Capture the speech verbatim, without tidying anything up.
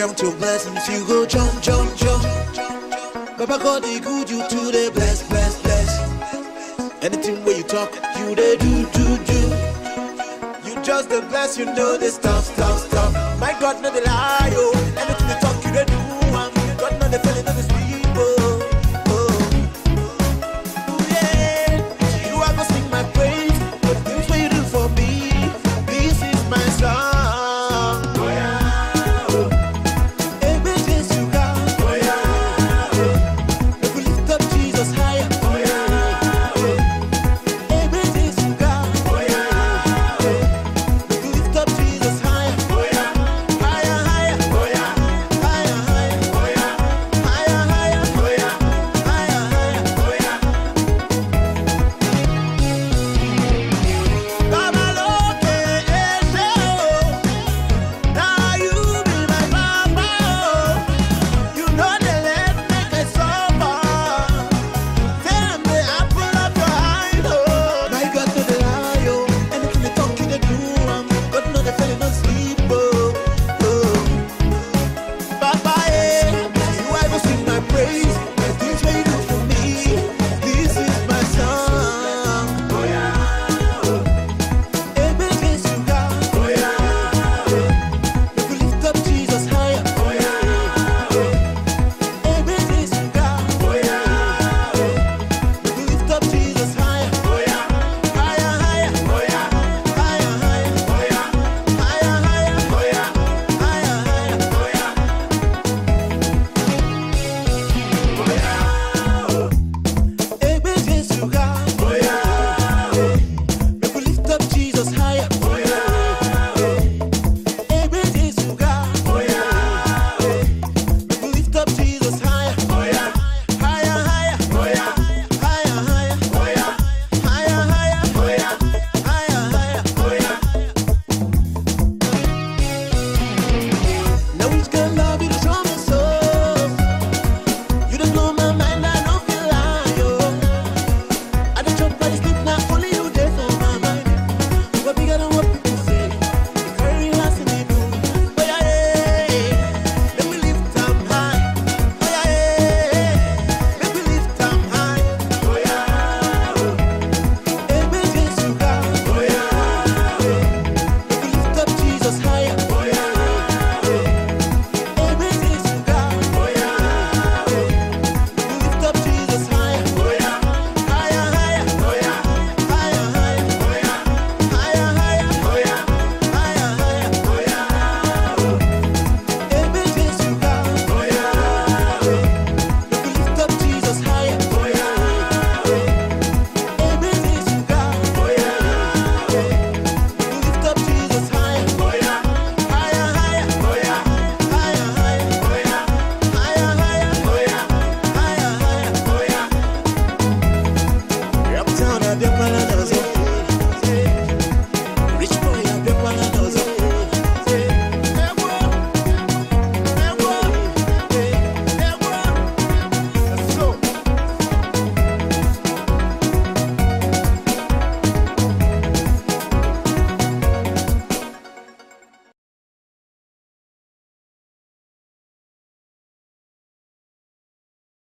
count your blessings, you go jump, jump, jump. Baba God, he good you to the bless, bless, bless. Anything where you talk, you they do, do, do. You just the bless, you know they stop, stop, stop. My God, no they lie, oh. Anything they talk, you they do. Um, God, no they feeling, no they sleep, oh. Oh, oh yeah. You are gonna sing my praise, but the things what you do for me, this is my song. Oh yeah. Up to you.